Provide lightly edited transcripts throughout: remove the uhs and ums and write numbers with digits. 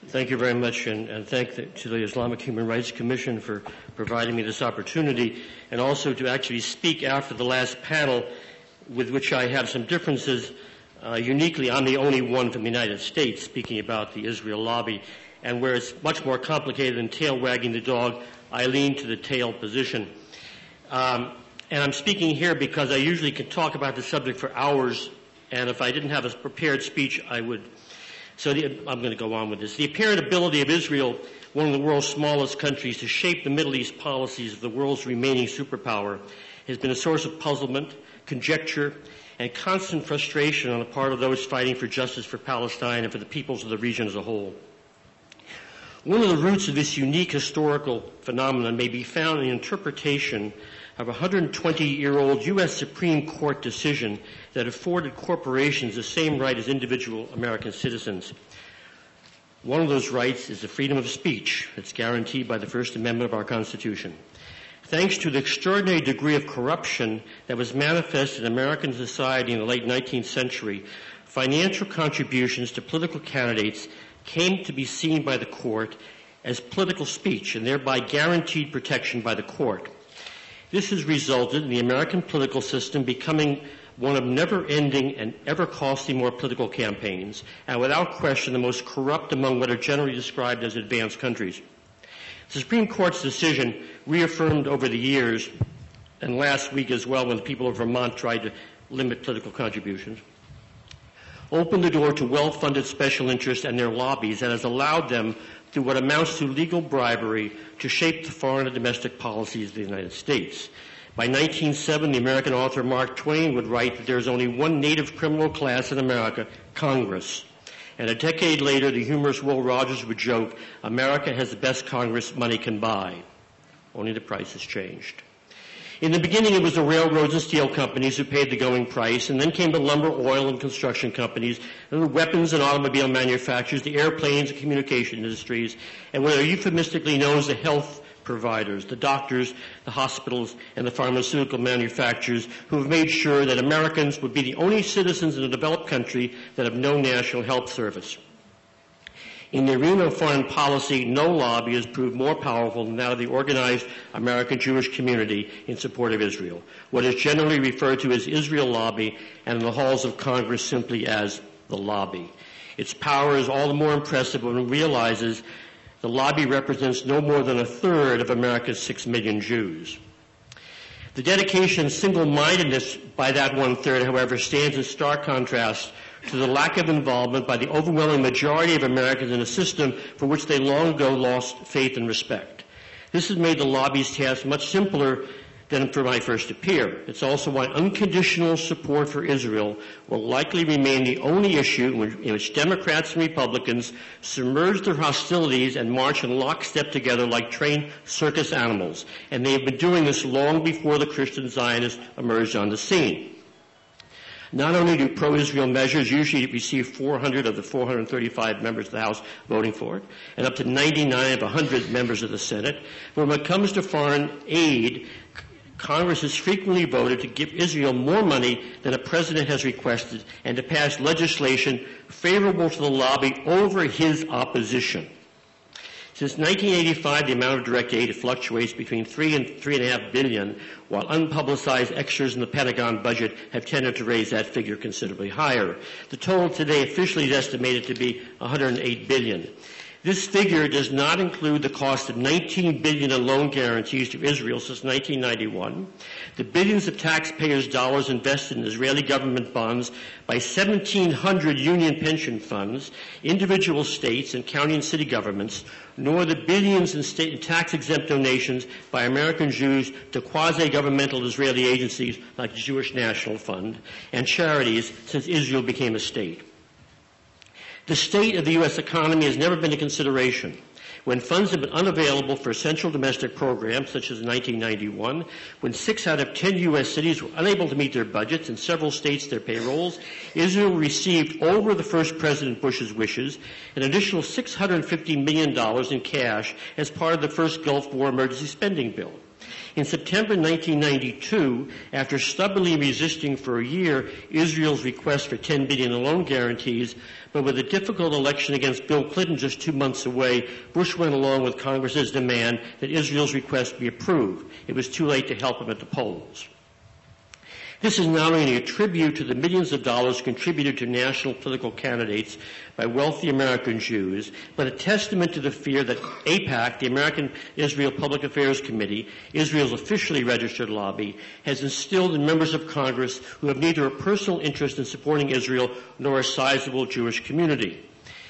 Thank you very much, and thank to the Islamic Human Rights Commission for providing me this opportunity, and also to actually speak after the last panel, with which I have some differences. Uniquely, I'm the only one from the United States speaking about the Israel lobby, and where it's much more complicated than tail wagging the dog, I lean to the tail position. And I'm speaking here because I usually can talk about the subject for hours, and if I didn't have a prepared speech, I would. So I'm going to go on with this. The apparent ability of Israel, one of the world's smallest countries, to shape the Middle East policies of the world's remaining superpower has been a source of puzzlement, conjecture, and constant frustration on the part of those fighting for justice for Palestine and for the peoples of the region as a whole. One of the roots of this unique historical phenomenon may be found in the interpretation of a 120-year-old U.S. Supreme Court decision that afforded corporations the same right as individual American citizens. One of those rights is the freedom of speech that's guaranteed by the First Amendment of our Constitution. Thanks to the extraordinary degree of corruption that was manifest in American society in the late 19th century, financial contributions to political candidates came to be seen by the court as political speech and thereby guaranteed protection by the court. This has resulted in the American political system becoming one of never-ending and ever-costly more political campaigns, and without question the most corrupt among what are generally described as advanced countries. The Supreme Court's decision, reaffirmed over the years, and last week as well when the people of Vermont tried to limit political contributions, opened the door to well-funded special interests and their lobbies that has allowed them, through what amounts to legal bribery, to shape the foreign and domestic policies of the United States. By 1907, the American author Mark Twain would write that there is only one native criminal class in America, Congress. And a decade later, the humorous Will Rogers would joke, America has the best Congress money can buy. Only the price has changed. In the beginning, it was the railroads and steel companies who paid the going price, and then came the lumber, oil, and construction companies, and the weapons and automobile manufacturers, the airplanes and communication industries, and what are euphemistically known as the health providers, the doctors, the hospitals, and the pharmaceutical manufacturers who have made sure that Americans would be the only citizens in a developed country that have no national health service. In the arena of foreign policy, no lobby has proved more powerful than that of the organized American Jewish community in support of Israel, what is generally referred to as Israel lobby, and in the halls of Congress simply as the lobby. Its power is all the more impressive when one realizes the lobby represents no more than a third of America's 6 million Jews. The dedication and single-mindedness by that one-third, however, stands in stark contrast to the lack of involvement by the overwhelming majority of Americans in a system for which they long ago lost faith and respect. This has made the lobby's task much simpler than when I first appear. It's also why unconditional support for Israel will likely remain the only issue in which Democrats and Republicans submerge their hostilities and march in lockstep together like trained circus animals. And they have been doing this long before the Christian Zionists emerged on the scene. Not only do pro-Israel measures usually receive 400 of the 435 members of the House voting for it, and up to 99 of 100 members of the Senate, but when it comes to foreign aid, Congress has frequently voted to give Israel more money than a president has requested and to pass legislation favorable to the lobby over his opposition. Since 1985, the amount of direct aid fluctuates between $3 and $3.5 billion, while unpublicized extras in the Pentagon budget have tended to raise that figure considerably higher. The total today officially is estimated to be $108 billion. This figure does not include the cost of $19 billion in loan guarantees to Israel since 1991, the billions of taxpayers' dollars invested in Israeli government bonds by 1,700 union pension funds, individual states and county and city governments, nor the billions in state and tax-exempt donations by American Jews to quasi-governmental Israeli agencies like the Jewish National Fund and charities since Israel became a state. The state of the U.S. economy has never been a consideration. When funds have been unavailable for essential domestic programs, such as in 1991, when 6 out of 10 U.S. cities were unable to meet their budgets and several states their payrolls, Israel received, over the first President Bush's wishes, an additional $650 million in cash as part of the first Gulf War emergency spending bill. In September 1992, after stubbornly resisting for a year Israel's request for $10 billion in loan guarantees, but with a difficult election against Bill Clinton just 2 months away, Bush went along with Congress's demand that Israel's request be approved. It was too late to help him at the polls. This is not only a tribute to the millions of dollars contributed to national political candidates by wealthy American Jews, but a testament to the fear that AIPAC, the American Israel Public Affairs Committee, Israel's officially registered lobby, has instilled in members of Congress who have neither a personal interest in supporting Israel nor a sizable Jewish community.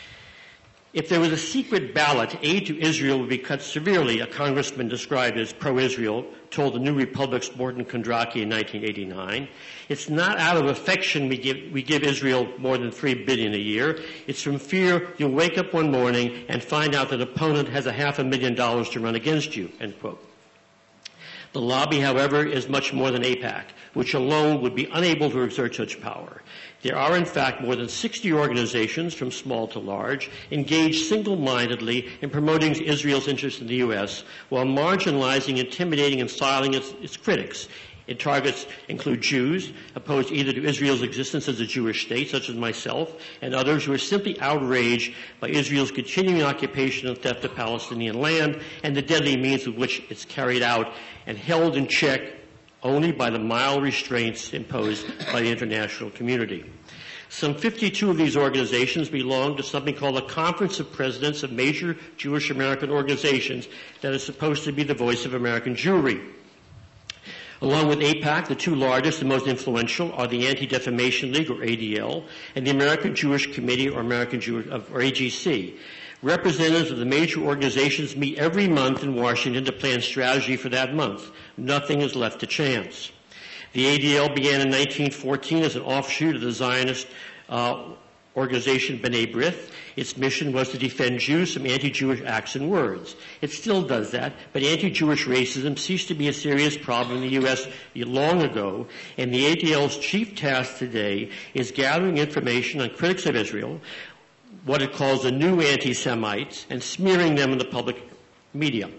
If there was a secret ballot, aid to Israel would be cut severely, a congressman described as pro-Israel told the New Republic's Morton Kondraki in 1989. It's not out of affection we give Israel more than $3 billion a year. It's from fear you'll wake up one morning and find out that an opponent has $500,000 to run against you, end quote. The lobby, however, is much more than AIPAC, which alone would be unable to exert such power. There are, in fact, more than 60 organizations, from small to large, engaged single-mindedly in promoting Israel's interest in the U.S., while marginalizing, intimidating, and silencing its critics. Its targets include Jews, opposed either to Israel's existence as a Jewish state, such as myself, and others who are simply outraged by Israel's continuing occupation and theft of Palestinian land and the deadly means with which it's carried out and held in check only by the mild restraints imposed by the international community. Some 52 of these organizations belong to something called the Conference of Presidents of Major Jewish American Organizations that is supposed to be the voice of American Jewry. Along with AIPAC, the two largest and most influential are the Anti-Defamation League, or ADL, and the American Jewish Committee, or AGC. Representatives of the major organizations meet every month in Washington to plan strategy for that month. Nothing is left to chance. The ADL began in 1914 as an offshoot of the Zionist organization B'nai B'rith. Its mission was to defend Jews from anti-Jewish acts and words. It still does that, but anti-Jewish racism ceased to be a serious problem in the U.S. long ago, and the ADL's chief task today is gathering information on critics of Israel, what it calls the new anti-Semites, and smearing them in the public media.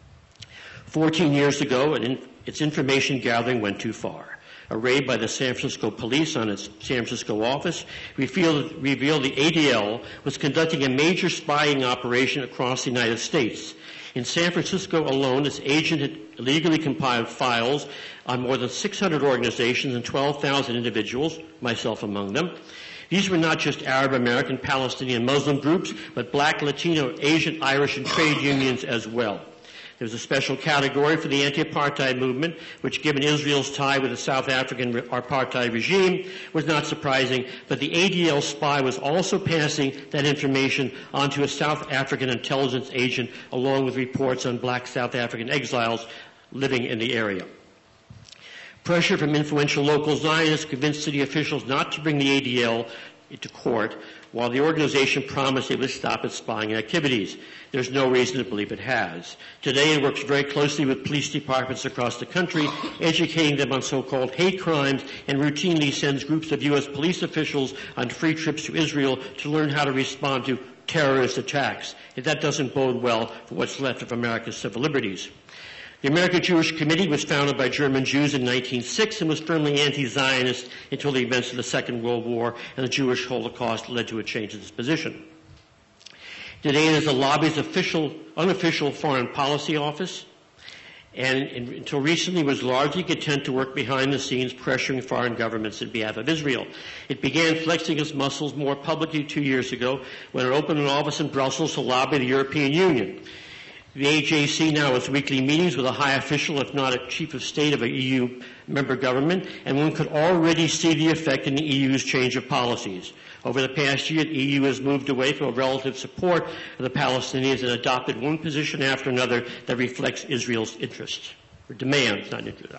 14 years ago, its information gathering went too far. A raid by the San Francisco police on its San Francisco office revealed the ADL was conducting a major spying operation across the United States. In San Francisco alone, its agent had illegally compiled files on more than 600 organizations and 12,000 individuals, myself among them. These were not just Arab American, Palestinian, Muslim groups, but Black, Latino, Asian, Irish, and trade unions as well. There's a special category for the anti-apartheid movement, which, given Israel's tie with the South African apartheid regime, was not surprising, but the ADL spy was also passing that information onto a South African intelligence agent, along with reports on black South African exiles living in the area. Pressure from influential local Zionists convinced city officials not to bring the ADL into court, while the organization promised it would stop its spying activities. There's no reason to believe it has. Today it works very closely with police departments across the country, educating them on so-called hate crimes, and routinely sends groups of U.S. police officials on free trips to Israel to learn how to respond to terrorist attacks. And that doesn't bode well for what's left of America's civil liberties. The American Jewish Committee was founded by German Jews in 1906 and was firmly anti-Zionist until the events of the Second World War and the Jewish Holocaust led to a change in its position. Today it is the lobby's unofficial foreign policy office, and until recently was largely content to work behind the scenes pressuring foreign governments in behalf of Israel. It began flexing its muscles more publicly 2 years ago when it opened an office in Brussels to lobby the European Union. The AJC now has weekly meetings with a high official, if not a chief of state of an EU member government, and one could already see the effect in the EU's change of policies. Over the past year, the EU has moved away from a relative support of the Palestinians and adopted one position after another that reflects Israel's interests, or demands, not interests.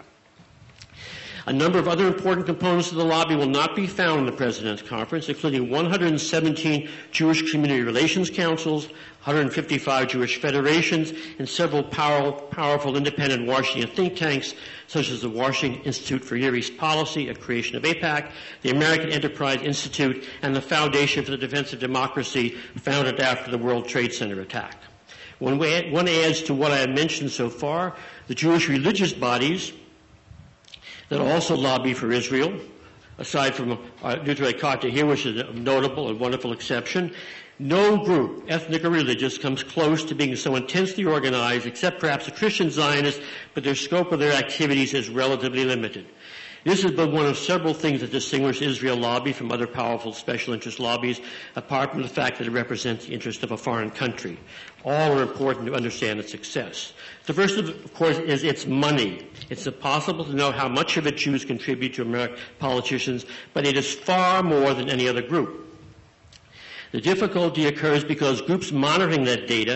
A number of other important components of the lobby will not be found in the President's Conference, including 117 Jewish Community Relations Councils, 155 Jewish federations, and several powerful independent Washington think tanks, such as the Washington Institute for Near East Policy, a creation of AIPAC, the American Enterprise Institute, and the Foundation for the Defense of Democracy, founded after the World Trade Center attack. One adds to what I have mentioned so far, the Jewish religious bodies that also lobby for Israel, aside from Nuclear Carta here, which is a notable and wonderful exception. No group, ethnic or religious, comes close to being so intensely organized, except perhaps the Christian Zionists, but their scope of their activities is relatively limited. This is but one of several things that distinguish Israel lobby from other powerful special interest lobbies, apart from the fact that it represents the interest of a foreign country. All are important to understand its success. The first, of course, is its money. It's impossible to know how much of it Jews contribute to American politicians, but it is far more than any other group. The difficulty occurs because groups monitoring that data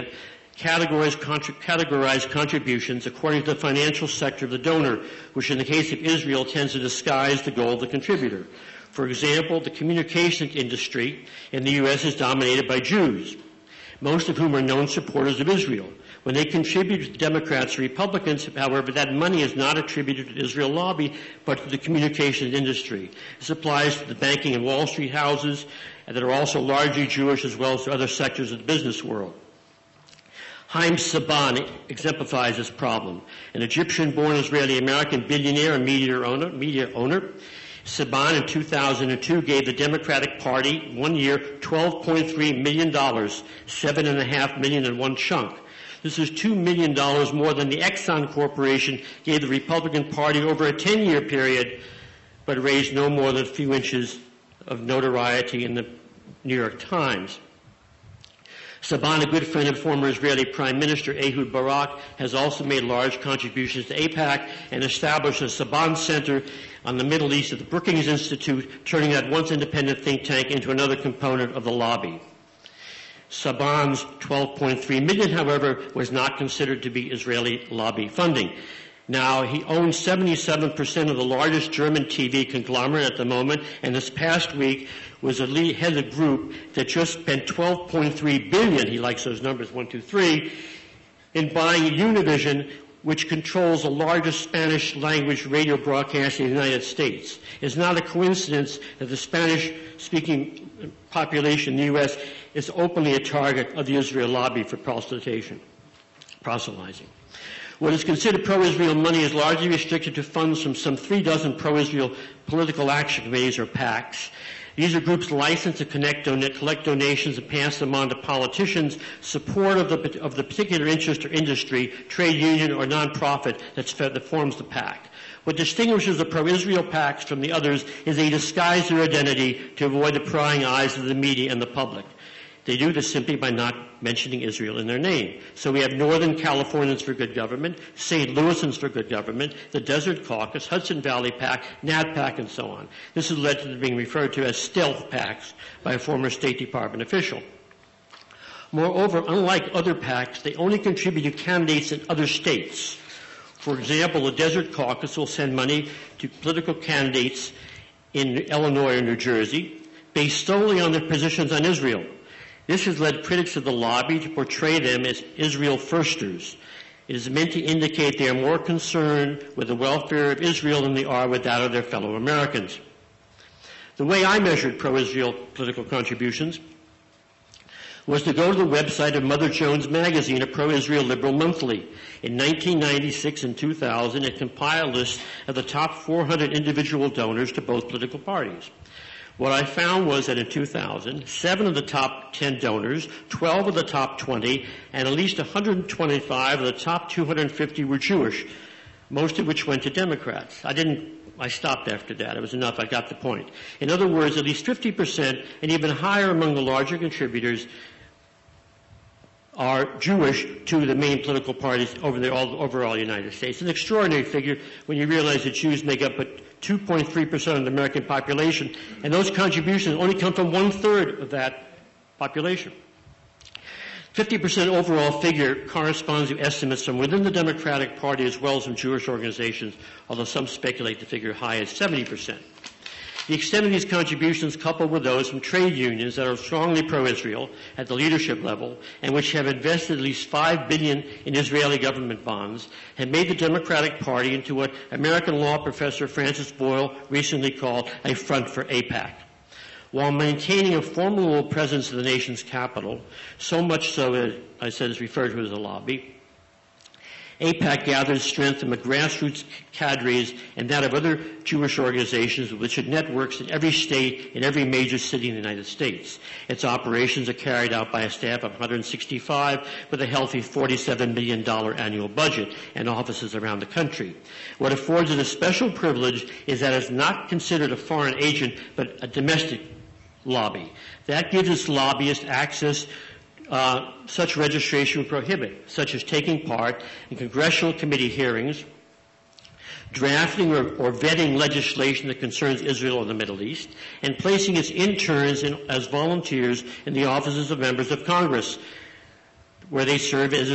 categorize contributions according to the financial sector of the donor, which in the case of Israel tends to disguise the goal of the contributor. For example, the communications industry in the U.S. is dominated by Jews, most of whom are known supporters of Israel. When they contribute to the Democrats or Republicans, however, that money is not attributed to the Israel lobby, but to the communications industry. This applies to the banking and Wall Street houses that are also largely Jewish, as well as to other sectors of the business world. Haim Saban exemplifies this problem. An Egyptian-born Israeli-American billionaire and media owner, Saban in 2002 gave the Democratic Party 1 year $12.3 million, $7.5 million in one chunk. This is $2 million more than the Exxon Corporation gave the Republican Party over a 10-year period, but raised no more than a few inches of notoriety in the New York Times. Saban, a good friend of former Israeli Prime Minister Ehud Barak, has also made large contributions to AIPAC and established a Saban Center on the Middle East at the Brookings Institute, turning that once independent think tank into another component of the lobby. Saban's $12.3 million, however, was not considered to be Israeli lobby funding. Now, he owns 77% of the largest German TV conglomerate at the moment, and this past week was a head of the group that just spent $12.3 billion, he likes those numbers, 1, 2, 3, in buying Univision, which controls the largest Spanish-language radio broadcast in the United States. It's not a coincidence that the Spanish-speaking population in the U.S. is openly a target of the Israel lobby for proselytizing. What is considered pro-Israel money is largely restricted to funds from some 36 pro-Israel political action committees, or PACs. These are groups licensed to collect donations and pass them on to politicians, support of the particular interest or industry, trade union, or nonprofit that forms the PAC. What distinguishes the pro-Israel PACs from the others is they disguise their identity to avoid the prying eyes of the media and the public. They do this simply by not mentioning Israel in their name. So we have Northern Californians for Good Government, St. Louisans for Good Government, the Desert Caucus, Hudson Valley PAC, NADPAC, and so on. This has led to them being referred to as stealth PACs by a former State Department official. Moreover, unlike other PACs, they only contribute to candidates in other states. For example, the Desert Caucus will send money to political candidates in Illinois or New Jersey based solely on their positions on Israel. This has led critics of the lobby to portray them as Israel firsters. It is meant to indicate they are more concerned with the welfare of Israel than they are with that of their fellow Americans. The way I measured pro-Israel political contributions was to go to the website of Mother Jones Magazine, a pro-Israel liberal monthly. In 1996 and 2000, it compiled a list of the top 400 individual donors to both political parties. What I found was that in 2000, 7 of the top 10 donors, 12 of the top 20, and at least 125 of the top 250 were Jewish, most of which went to Democrats. I stopped after that. It was enough. I got the point. In other words, at least 50% and even higher among the larger contributors are Jewish to the main political parties over the overall United States. An extraordinary figure when you realize that Jews make up but 2.3% of the American population, and those contributions only come from 1/3 of that population. 50% overall figure corresponds to estimates from within the Democratic Party as well as from Jewish organizations, although some speculate the figure high as 70%. The extent of these contributions, coupled with those from trade unions that are strongly pro-Israel at the leadership level and which have invested at least $5 billion in Israeli government bonds, have made the Democratic Party into what American law professor Francis Boyle recently called a front for AIPAC. while maintaining a formidable presence in the nation's capital, so much so, as I said, is referred to as a lobby. AIPAC gathers strength from the grassroots cadres and that of other Jewish organizations which it networks in every state, in every major city in the United States. Its operations are carried out by a staff of 165 with a healthy $47 million annual budget and offices around the country. What affords it a special privilege is that it's not considered a foreign agent but a domestic lobby. That gives its lobbyists access such registration would prohibit, such as taking part in congressional committee hearings, drafting or vetting legislation that concerns Israel or the Middle East, and placing its interns as volunteers in the offices of members of Congress, where they serve as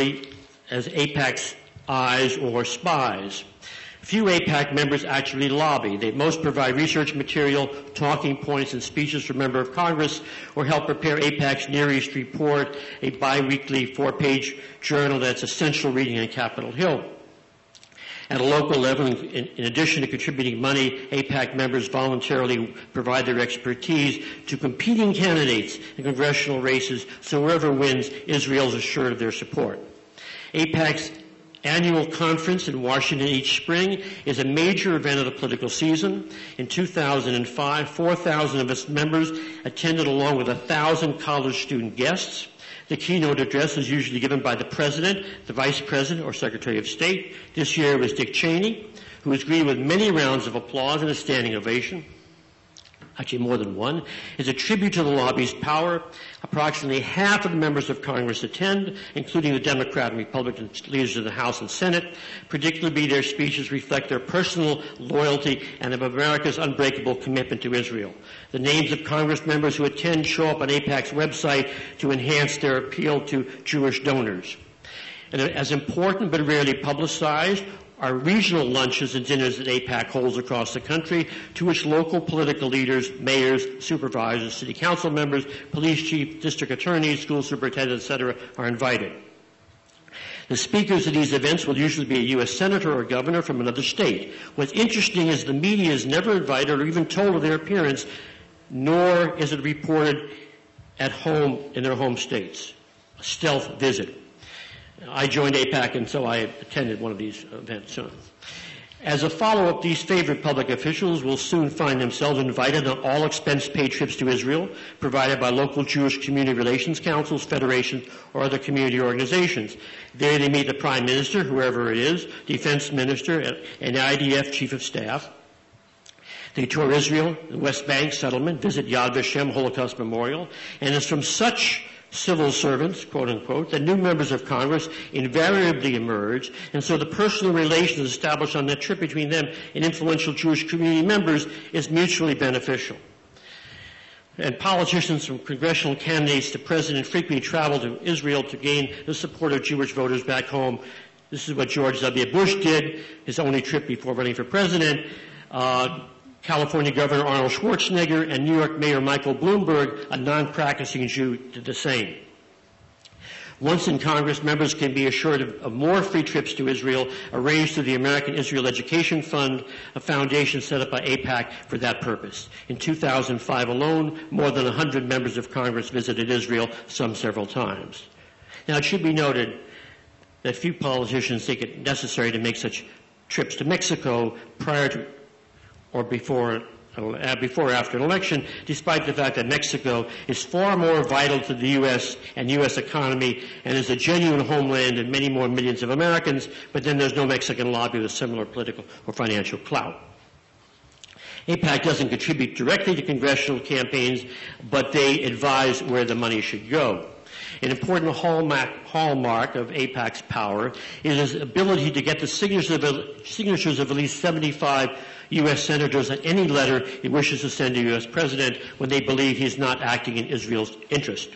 AIPAC's eyes or spies. Few AIPAC members actually lobby. They most provide research material, talking points, and speeches for members of Congress, or help prepare AIPAC's Near East Report, a bi-weekly 4-page journal that's essential reading on Capitol Hill. At a local level, in addition to contributing money, AIPAC members voluntarily provide their expertise to competing candidates in congressional races, so whoever wins, Israel is assured of their support. AIPAC's annual conference in Washington each spring is a major event of the political season. In 2005, 4,000 of its members attended along with 1,000 college student guests. The keynote address is usually given by the President, the Vice President, or Secretary of State. This year it was Dick Cheney, who was greeted with many rounds of applause and a standing ovation. Actually more than one, is a tribute to the lobby's power. Approximately half of the members of Congress attend, including the Democrat and Republican leaders of the House and Senate. Predictably, their speeches reflect their personal loyalty and of America's unbreakable commitment to Israel. The names of Congress members who attend show up on AIPAC's website to enhance their appeal to Jewish donors. And as important but rarely publicized are regional lunches and dinners that AIPAC holds across the country, to which local political leaders, mayors, supervisors, city council members, police chiefs, district attorneys, school superintendents, etc., are invited. The speakers at these events will usually be a U.S. senator or governor from another state. What's interesting is the media is never invited or even told of their appearance, nor is it reported at home in their home states. A stealth visit. I joined AIPAC, and so I attended one of these events. As a follow-up, these favored public officials will soon find themselves invited on all expense-paid trips to Israel, provided by local Jewish community relations councils, federations, or other community organizations. There they meet the Prime Minister, whoever it is, Defense Minister, and IDF Chief of Staff. They tour Israel, the West Bank settlement, visit Yad Vashem Holocaust Memorial, and it's from such civil servants, quote unquote, that new members of Congress invariably emerge, and so the personal relations established on that trip between them and influential Jewish community members is mutually beneficial. And politicians from congressional candidates to president frequently travel to Israel to gain the support of Jewish voters back home. This is what George W. Bush did, his only trip before running for president. California Governor Arnold Schwarzenegger and New York Mayor Michael Bloomberg, a non-practicing Jew, did the same. Once in Congress, members can be assured of more free trips to Israel arranged through the American Israel Education Fund, a foundation set up by AIPAC for that purpose. In 2005 alone, more than 100 members of Congress visited Israel, some several times. Now, it should be noted that few politicians think it necessary to make such trips to Mexico prior to or before or after an election, despite the fact that Mexico is far more vital to the U.S. and U.S. economy and is a genuine homeland of many more millions of Americans, but then there's no Mexican lobby with similar political or financial clout. AIPAC doesn't contribute directly to congressional campaigns, but they advise where the money should go. An important hallmark of AIPAC's power is its ability to get the signatures of at least 75 U.S. senators on any letter it wishes to send to U.S. President when they believe he's not acting in Israel's interest.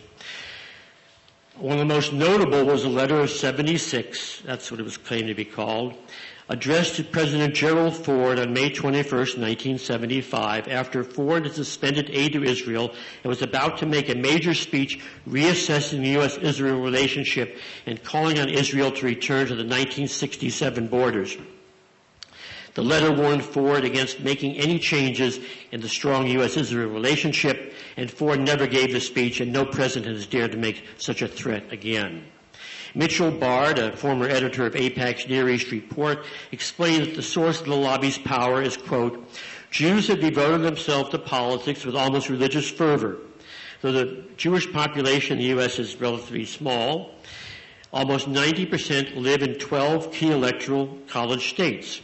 One of the most notable was a letter of 76, that's what it was claimed to be called, addressed to President Gerald Ford on May 21st, 1975, after Ford had suspended aid to Israel and was about to make a major speech reassessing the U.S.-Israel relationship and calling on Israel to return to the 1967 borders. The letter warned Ford against making any changes in the strong U.S.-Israel relationship, and Ford never gave the speech, and no president has dared to make such a threat again. Mitchell Bard, a former editor of AIPAC's Near East Report, explained that the source of the lobby's power is, quote, Jews have devoted themselves to politics with almost religious fervor. Though the Jewish population in the U.S. is relatively small, almost 90% live in 12 key electoral college states.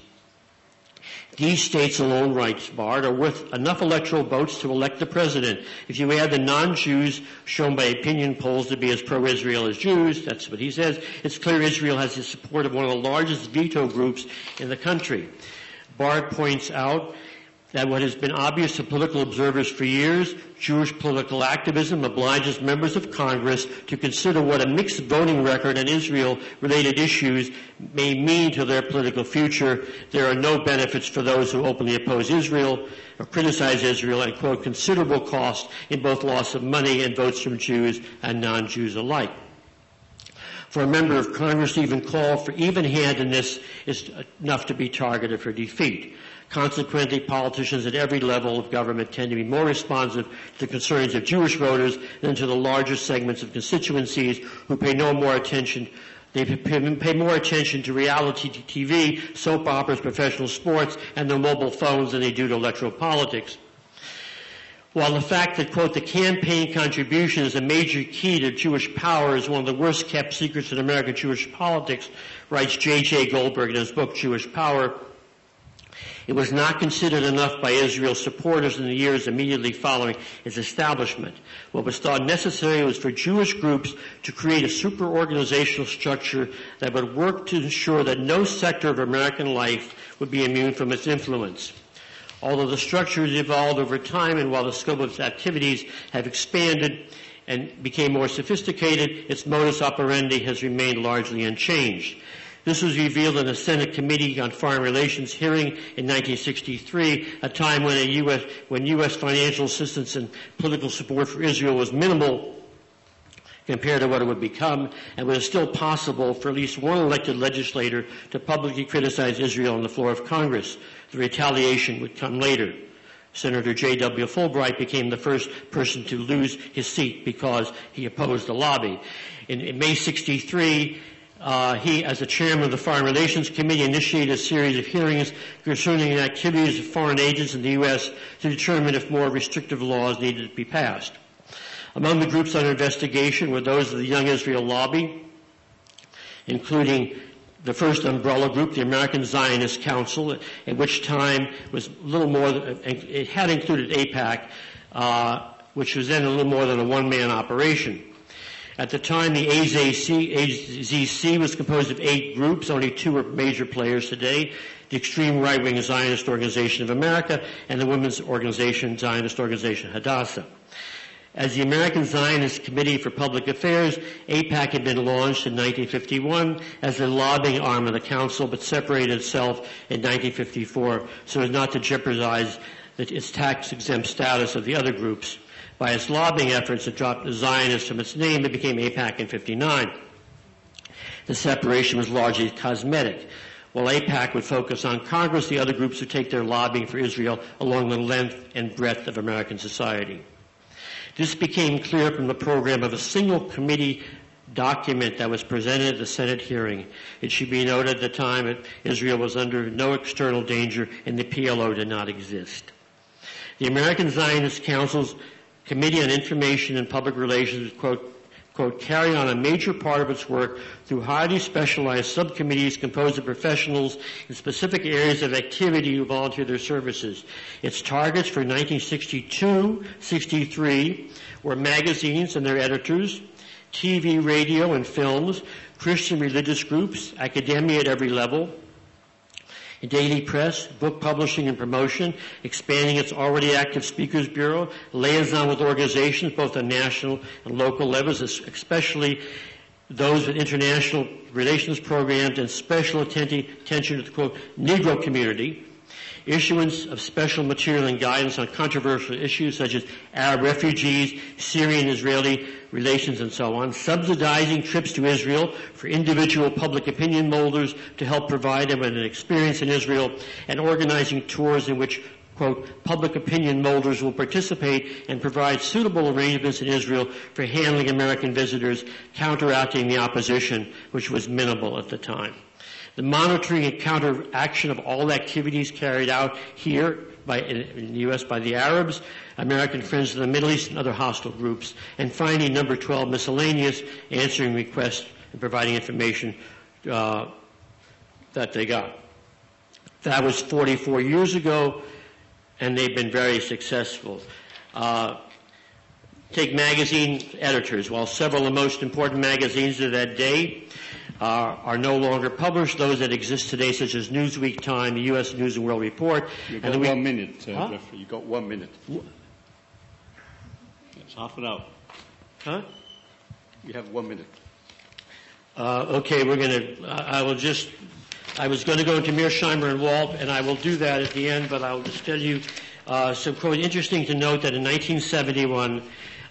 These states alone, writes Bard, are worth enough electoral votes to elect the president. If you add the non-Jews shown by opinion polls to be as pro-Israel as Jews, that's what he says, it's clear Israel has the support of one of the largest veto groups in the country. Bard points out that what has been obvious to political observers for years, Jewish political activism obliges members of Congress to consider what a mixed voting record on Israel-related issues may mean to their political future. There are no benefits for those who openly oppose Israel or criticize Israel, and, quote, considerable cost in both loss of money and votes from Jews and non-Jews alike. For a member of Congress to even call for even-handedness is enough to be targeted for defeat. Consequently, politicians at every level of government tend to be more responsive to the concerns of Jewish voters than to the larger segments of constituencies who pay no more attention. They pay more attention to reality TV, soap operas, professional sports, and their mobile phones than they do to electoral politics. While the fact that, quote, the campaign contribution is a major key to Jewish power is one of the worst kept secrets in American Jewish politics, writes J.J. Goldberg in his book Jewish Power, it was not considered enough by Israel's supporters in the years immediately following its establishment. What was thought necessary was for Jewish groups to create a super-organizational structure that would work to ensure that no sector of American life would be immune from its influence. Although the structure has evolved over time and while the scope of its activities have expanded and became more sophisticated, its modus operandi has remained largely unchanged. This was revealed in a Senate Committee on Foreign Relations hearing in 1963, a time when U.S. financial assistance and political support for Israel was minimal compared to what it would become, and was still possible for at least one elected legislator to publicly criticize Israel on the floor of Congress. The retaliation would come later. Senator J.W. Fulbright became the first person to lose his seat because he opposed the lobby. In May 63, he, as the chairman of the Foreign Relations Committee, initiated a series of hearings concerning the activities of foreign agents in the U.S. to determine if more restrictive laws needed to be passed. Among the groups under investigation were those of the Young Israel Lobby, including the first umbrella group, the American Zionist Council, at which time was a little more, it had included AIPAC, which was then a little more than a one-man operation. At the time, the AZC was composed of 8 groups. Only 2 are major players today: the extreme right-wing Zionist Organization of America and the women's organization, Zionist Organization Hadassah. As the American Zionist Committee for Public Affairs, AIPAC had been launched in 1951 as a lobbying arm of the council, but separated itself in 1954 so as not to jeopardize its tax-exempt status of the other groups. By its lobbying efforts, it dropped the Zionists from its name. It became AIPAC in 1959. The separation was largely cosmetic. While AIPAC would focus on Congress, the other groups would take their lobbying for Israel along the length and breadth of American society. This became clear from the program of a single committee document that was presented at the Senate hearing. It should be noted at the time that Israel was under no external danger and the PLO did not exist. The American Zionist Council's Committee on Information and Public Relations, quote, carry on a major part of its work through highly specialized subcommittees composed of professionals in specific areas of activity who volunteer their services. Its targets for 1962-63 were magazines and their editors, TV, radio, and films, Christian religious groups, academia at every level, a daily press, book publishing and promotion, expanding its already active Speakers Bureau, liaison with organizations both on national and local levels, especially those with international relations programs, and special attention to the, quote, Negro community. issuance of special material and guidance on controversial issues such as Arab refugees, Syrian-Israeli relations, and so on, subsidizing trips to Israel for individual public opinion molders to help provide them with an experience in Israel, and organizing tours in which, quote, public opinion molders will participate and provide suitable arrangements in Israel for handling American visitors, counteracting the opposition, which was minimal at the time. The monitoring and counteraction of all activities carried out here in the U.S. by the Arabs, American Friends of the Middle East, and other hostile groups. And finally, number 12, miscellaneous, answering requests and providing information that they got. That was 44 years ago, and they've been very successful. Take magazine editors. While several of the most important magazines of that day are no longer published, those that exist today, such as Newsweek, Time, the U.S. News and World Report. You've got 1 minute, Jeffrey. You've got 1 minute. It's half an hour. Huh? You have 1 minute. Okay, I was going to go into Mearsheimer and Walt, and I will do that at the end, but I will just tell you some quite interesting to note that in 1971,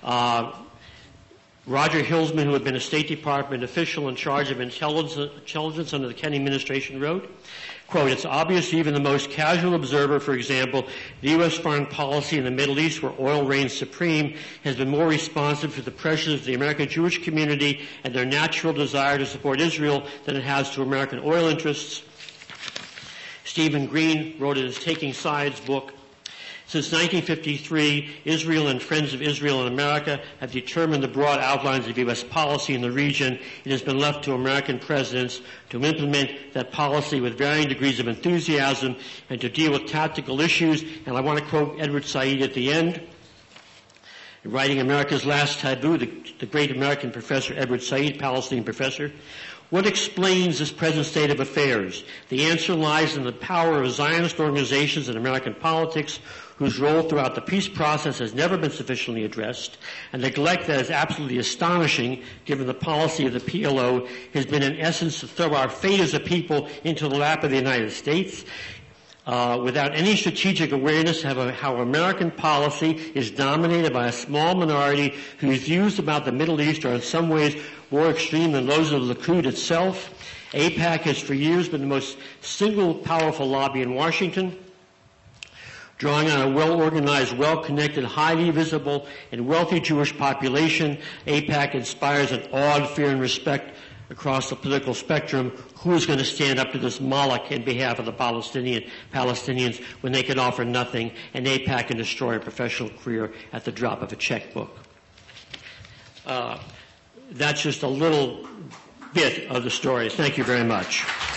Roger Hilsman, who had been a State Department official in charge of intelligence under the Kennedy administration, wrote, quote, "It's obvious to even the most casual observer, for example, the U.S. foreign policy in the Middle East, where oil reigns supreme, has been more responsive to the pressures of the American Jewish community and their natural desire to support Israel than it has to American oil interests." Stephen Green wrote in his Taking Sides book, "Since 1953, Israel and Friends of Israel in America have determined the broad outlines of U.S. policy in the region. It has been left to American presidents to implement that policy with varying degrees of enthusiasm and to deal with tactical issues." And I want to quote Edward Said at the end. Writing America's Last Taboo, the great American professor Edward Said, Palestinian professor, "What explains this present state of affairs? The answer lies in the power of Zionist organizations in American politics, whose role throughout the peace process has never been sufficiently addressed. A neglect that is absolutely astonishing, given the policy of the PLO, has been in essence to throw our fate as a people into the lap of the United States, without any strategic awareness of how American policy is dominated by a small minority whose views about the Middle East are in some ways more extreme than those of the Likud itself. AIPAC has for years been the most single powerful lobby in Washington. Drawing on a well-organized, well-connected, highly visible, and wealthy Jewish population, AIPAC inspires an awed fear and respect across the political spectrum. Who is going to stand up to this Moloch in behalf of the Palestinians when they can offer nothing, and AIPAC can destroy a professional career at the drop of a checkbook? That's just a little bit of the story. Thank you very much.